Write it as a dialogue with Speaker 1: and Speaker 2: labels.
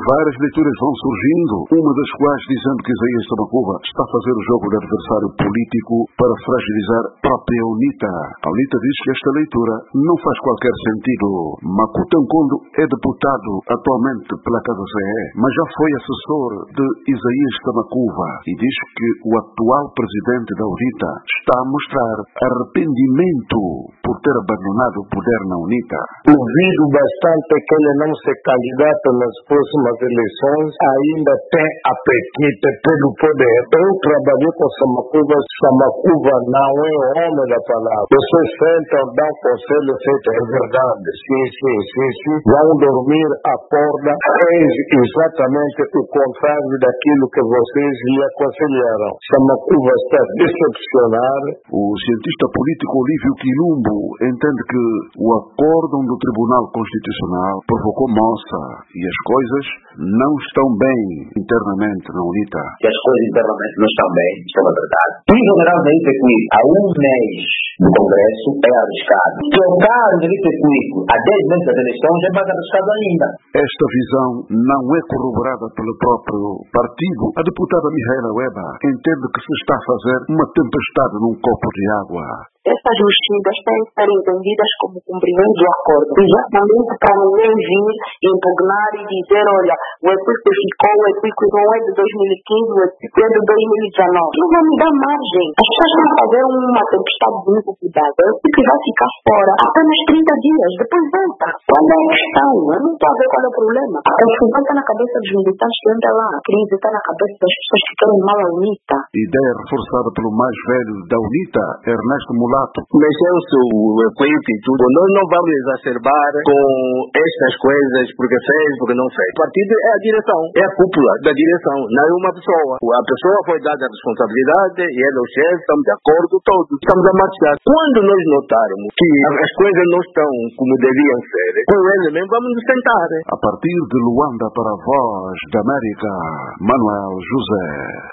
Speaker 1: Várias leituras vão surgindo, uma das quais dizendo que Isaías Samakuva está a fazer o jogo de adversário político para fragilizar a própria UNITA. A UNITA diz que esta leitura não faz qualquer sentido. Makuta Nkondo é deputado atualmente pela Casa CE, mas já foi assessor de Isaías Samakuva e diz que o atual presidente da UNITA está a mostrar arrependimento por ter abandonado o poder na UNITA.
Speaker 2: Duvido bastante que ele não se candidata nas próximas eleições, ainda tem apetite pelo poder. Eu trabalhei com Samakuva, Samakuva não é o homem da palavra. Vocês sentam, dão conselho, feito, é verdade, sim. Vão dormir, acorda, fez exatamente o contrário daquilo que vocês lhe aconselharam. Samakuva está a decepcionar.
Speaker 1: O cientista político Olívio Quilumbo entende que o acórdão do Tribunal Constitucional provocou moça e as coisas não estão bem internamente na UNITA.
Speaker 3: Que as coisas internamente não estão bem, isso é uma verdade. E generalmente há um mês do Congresso é arriscado. Trocar o direito equívoco a 10 meses das eleições é mais arriscado ainda.
Speaker 1: Esta visão não é corroborada pelo próprio partido. A deputada Mihaela Weba entende que se está a fazer uma tempestade num copo de água.
Speaker 4: Essas mexidas têm que ser entendidas como cumprimento do acordo. Exatamente para ninguém vir impugnar e dizer, olha, o equívoco ficou, o equívoco não é de 2015, o equívoco é de 2019. Não vai me dar margem. As pessoas vão fazer uma tempestade de iniquidade. O equívoco vai ficar fora apenas 30 dias, depois volta. Qual é a questão? Eu não estou a ver qual é o problema. A confusão está na cabeça dos militantes que andam lá. A crise está na cabeça das pessoas que querem mal a UNITA.
Speaker 1: Ideia reforçada pelo mais velho da UNITA, Ernesto Mulato.
Speaker 2: Mexeu-se o equipe e tudo. Nós não vamos exacerbar com estas coisas porque fez, porque não fez. O partido é a direção, é a cúpula da direção, não é uma pessoa. A pessoa foi dada a responsabilidade e ele é o chefe, estamos de acordo todos. Estamos a marchar. Quando nós notarmos que as coisas não estão como deviam ser, com ele mesmo vamos nos sentar.
Speaker 1: A partir de Luanda para a Voz da América, Manuel José.